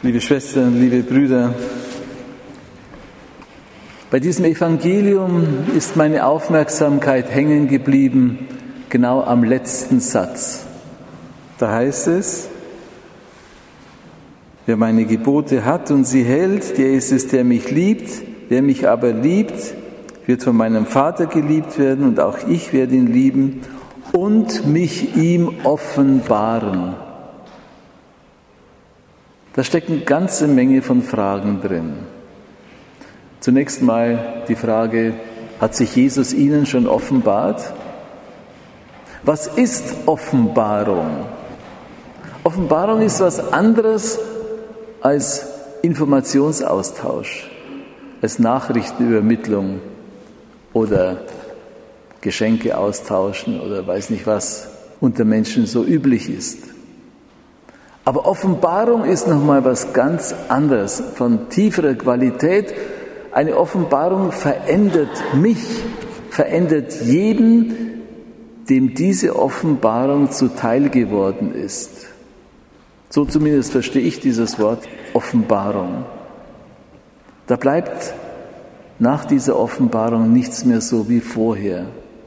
Liebe Schwestern, liebe Brüder, bei diesem Evangelium ist meine Aufmerksamkeit hängen geblieben, genau am letzten Satz. Da heißt es: Wer meine Gebote hat und sie hält, der ist es, der mich liebt. Wer mich aber liebt, wird von meinem Vater geliebt werden und auch ich werde ihn lieben und mich ihm offenbaren. Da steckt eine ganze Menge von Fragen drin. Zunächst mal die Frage, hat sich Jesus Ihnen schon offenbart? Was ist Offenbarung? Offenbarung ist was anderes als Informationsaustausch, als Nachrichtenübermittlung oder Geschenke austauschen oder weiß nicht was unter Menschen so üblich ist. Aber Offenbarung ist nochmal was ganz anderes, von tieferer Qualität. Eine Offenbarung verändert mich, verändert jeden, dem diese Offenbarung zuteil geworden ist. So zumindest verstehe ich dieses Wort Offenbarung. Da bleibt nach dieser Offenbarung nichts mehr so wie vorher.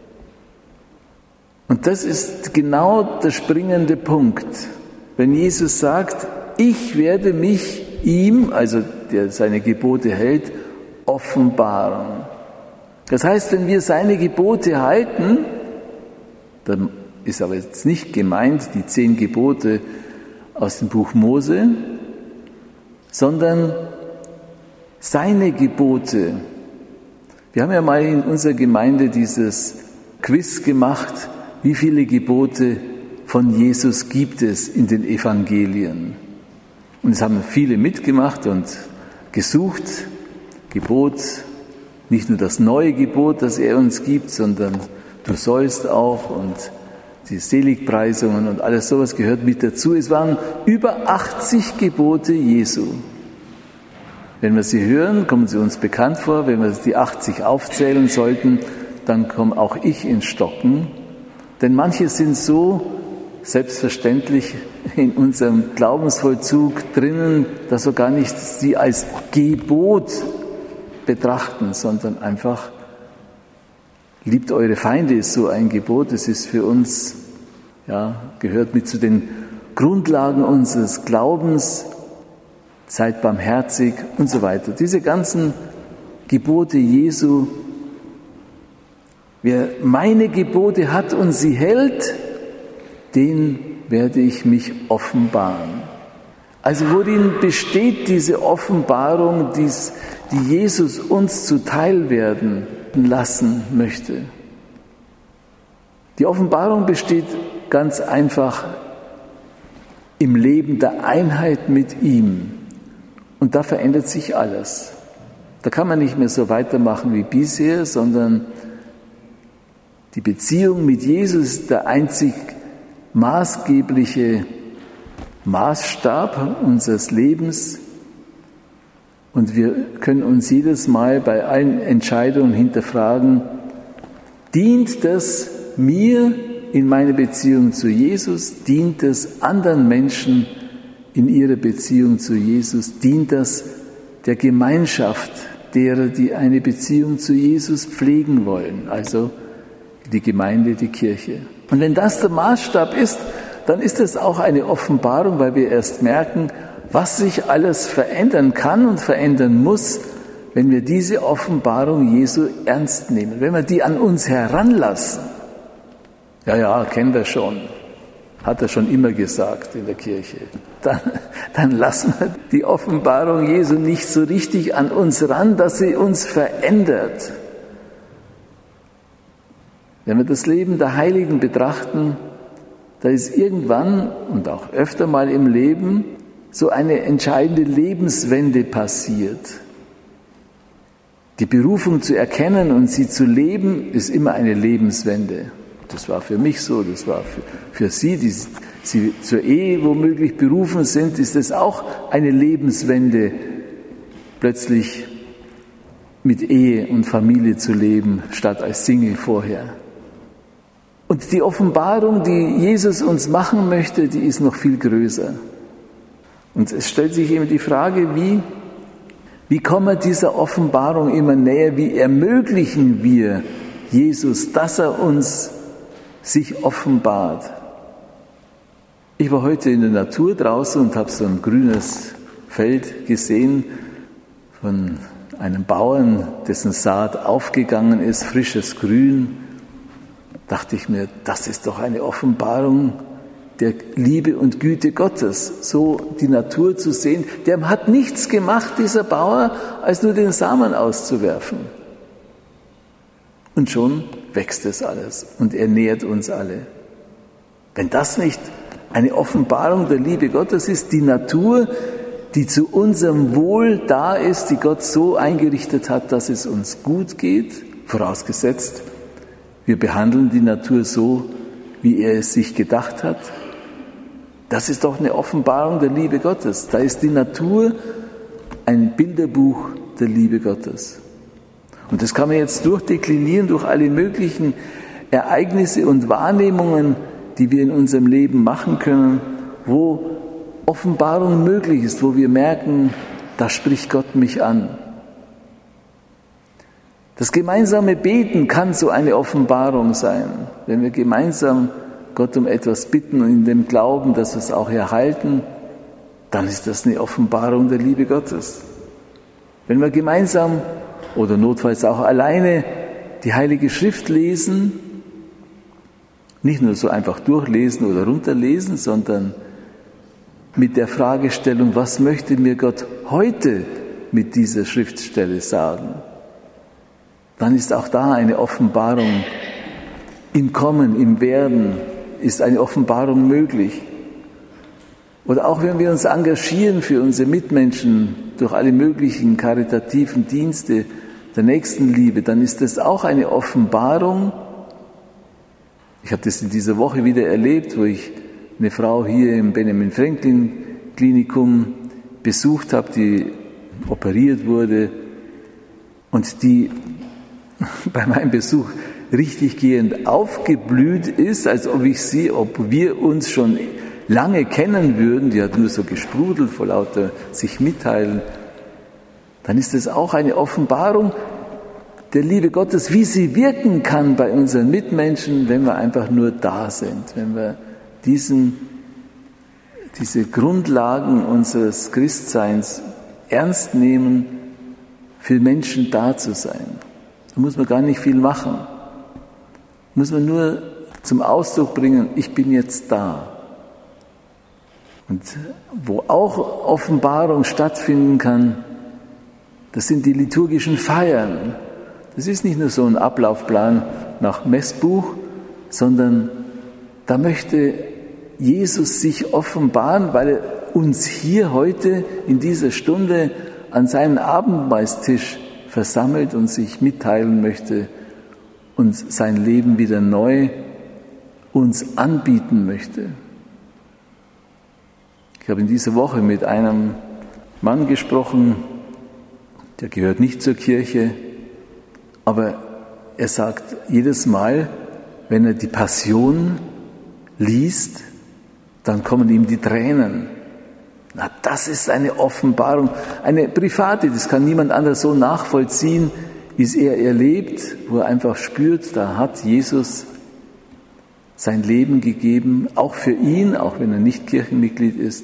Und das ist genau der springende Punkt. Wenn Jesus sagt, ich werde mich ihm, also der seine Gebote hält, offenbaren. Das heißt, wenn wir seine Gebote halten, dann ist aber jetzt nicht gemeint die 10 Gebote aus dem Buch Mose, sondern seine Gebote. Wir haben ja mal in unserer Gemeinde dieses Quiz gemacht, wie viele Gebote von Jesus gibt es in den Evangelien. Und es haben viele mitgemacht und gesucht, Gebot, nicht nur das neue Gebot, das er uns gibt, sondern du sollst auch und die Seligpreisungen und alles sowas gehört mit dazu. Es waren über 80 Gebote Jesu. Wenn wir sie hören, kommen sie uns bekannt vor. Wenn wir die 80 aufzählen sollten, dann komme auch ich ins Stocken. Denn manche sind so selbstverständlich in unserem Glaubensvollzug drinnen, dass wir gar nicht sie als Gebot betrachten, sondern einfach, liebt eure Feinde ist so ein Gebot. Es ist für uns, gehört mit zu den Grundlagen unseres Glaubens, seid barmherzig und so weiter. Diese ganzen Gebote Jesu, wer meine Gebote hat und sie hält, den werde ich mich offenbaren. Also worin besteht diese Offenbarung, die Jesus uns zuteil werden lassen möchte? Die Offenbarung besteht ganz einfach im Leben der Einheit mit ihm. Und da verändert sich alles. Da kann man nicht mehr so weitermachen wie bisher, sondern die Beziehung mit Jesus ist der einzig maßgebliche Maßstab unseres Lebens. Und wir können uns jedes Mal bei allen Entscheidungen hinterfragen, dient das mir in meiner Beziehung zu Jesus? Dient es anderen Menschen in ihrer Beziehung zu Jesus? Dient das der Gemeinschaft derer, die eine Beziehung zu Jesus pflegen wollen? Also die Gemeinde, die Kirche. Und wenn das der Maßstab ist, dann ist es auch eine Offenbarung, weil wir erst merken, was sich alles verändern kann und verändern muss, wenn wir diese Offenbarung Jesu ernst nehmen, wenn wir die an uns heranlassen. Ja, kennen wir schon, hat er schon immer gesagt in der Kirche. Dann lassen wir die Offenbarung Jesu nicht so richtig an uns ran, dass sie uns verändert. Wenn wir das Leben der Heiligen betrachten, da ist irgendwann und auch öfter mal im Leben so eine entscheidende Lebenswende passiert. Die Berufung zu erkennen und sie zu leben, ist immer eine Lebenswende. Das war für mich so, das war für Sie, die Sie zur Ehe womöglich berufen sind, ist es auch eine Lebenswende, plötzlich mit Ehe und Familie zu leben, statt als Single vorher. Und die Offenbarung, die Jesus uns machen möchte, die ist noch viel größer. Und es stellt sich eben die Frage, wie kommen wir dieser Offenbarung immer näher? Wie ermöglichen wir Jesus, dass er uns sich offenbart? Ich war heute in der Natur draußen und habe so ein grünes Feld gesehen von einem Bauern, dessen Saat aufgegangen ist, frisches Grün. Dachte ich mir, das ist doch eine Offenbarung der Liebe und Güte Gottes, so die Natur zu sehen. Der hat nichts gemacht, dieser Bauer, als nur den Samen auszuwerfen. Und schon wächst es alles und er nährt uns alle. Wenn das nicht eine Offenbarung der Liebe Gottes ist, die Natur, die zu unserem Wohl da ist, die Gott so eingerichtet hat, dass es uns gut geht, vorausgesetzt, wir behandeln die Natur so, wie er es sich gedacht hat. Das ist doch eine Offenbarung der Liebe Gottes. Da ist die Natur ein Bilderbuch der Liebe Gottes. Und das kann man jetzt durchdeklinieren durch alle möglichen Ereignisse und Wahrnehmungen, die wir in unserem Leben machen können, wo Offenbarung möglich ist, wo wir merken, da spricht Gott mich an. Das gemeinsame Beten kann so eine Offenbarung sein, wenn wir gemeinsam Gott um etwas bitten und in dem Glauben, dass wir es auch erhalten, dann ist das eine Offenbarung der Liebe Gottes. Wenn wir gemeinsam oder notfalls auch alleine die Heilige Schrift lesen, nicht nur so einfach durchlesen oder runterlesen, sondern mit der Fragestellung, was möchte mir Gott heute mit dieser Schriftstelle sagen? Dann ist auch da eine Offenbarung im Kommen, im Werden, ist eine Offenbarung möglich. Oder auch wenn wir uns engagieren für unsere Mitmenschen durch alle möglichen karitativen Dienste der Nächstenliebe, dann ist das auch eine Offenbarung. Ich habe das in dieser Woche wieder erlebt, wo ich eine Frau hier im Benjamin Franklin Klinikum besucht habe, die operiert wurde und die bei meinem Besuch richtig gehend aufgeblüht ist, als ob wir uns schon lange kennen würden. Die hat nur so gesprudelt vor lauter sich mitteilen. Dann ist es auch eine Offenbarung der Liebe Gottes, wie sie wirken kann bei unseren Mitmenschen, wenn wir einfach nur da sind, wenn wir diese Grundlagen unseres Christseins ernst nehmen, für Menschen da zu sein. Da muss man gar nicht viel machen. Da muss man nur zum Ausdruck bringen, ich bin jetzt da. Und wo auch Offenbarung stattfinden kann, das sind die liturgischen Feiern. Das ist nicht nur so ein Ablaufplan nach Messbuch, sondern da möchte Jesus sich offenbaren, weil er uns hier heute in dieser Stunde an seinen Abendmahlstisch versammelt und sich mitteilen möchte und sein Leben wieder neu uns anbieten möchte. Ich habe in dieser Woche mit einem Mann gesprochen, der gehört nicht zur Kirche, aber er sagt jedes Mal, wenn er die Passion liest, dann kommen ihm die Tränen. Na, das ist eine Offenbarung, eine private, das kann niemand anders so nachvollziehen, wie es er erlebt, wo er einfach spürt, da hat Jesus sein Leben gegeben, auch für ihn, auch wenn er nicht Kirchenmitglied ist.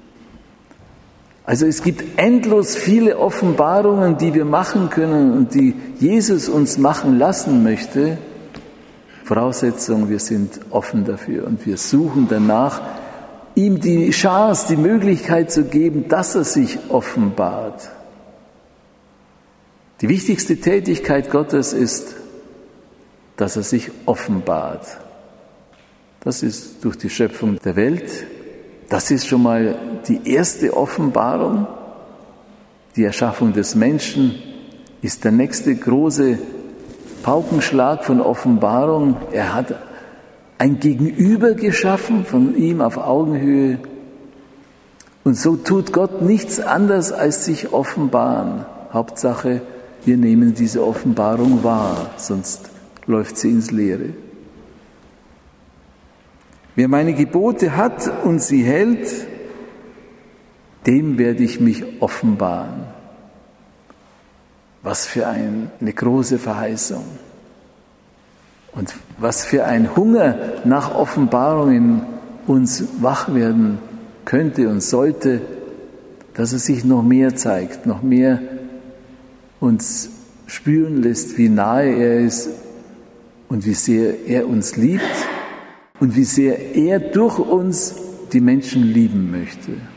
Also es gibt endlos viele Offenbarungen, die wir machen können und die Jesus uns machen lassen möchte. Voraussetzung, wir sind offen dafür und wir suchen danach, ihm die Chance, die Möglichkeit zu geben, dass er sich offenbart. Die wichtigste Tätigkeit Gottes ist, dass er sich offenbart. Das ist durch die Schöpfung der Welt. Das ist schon mal die erste Offenbarung. Die Erschaffung des Menschen ist der nächste große Paukenschlag von Offenbarung. Er hat ein Gegenüber geschaffen, von ihm auf Augenhöhe. Und so tut Gott nichts anderes, als sich offenbaren. Hauptsache, wir nehmen diese Offenbarung wahr, sonst läuft sie ins Leere. Wer meine Gebote hat und sie hält, dem werde ich mich offenbaren. Was für eine große Verheißung. Und was für ein Hunger nach Offenbarung in uns wach werden könnte und sollte, dass es sich noch mehr zeigt, noch mehr uns spüren lässt, wie nahe er ist und wie sehr er uns liebt und wie sehr er durch uns die Menschen lieben möchte.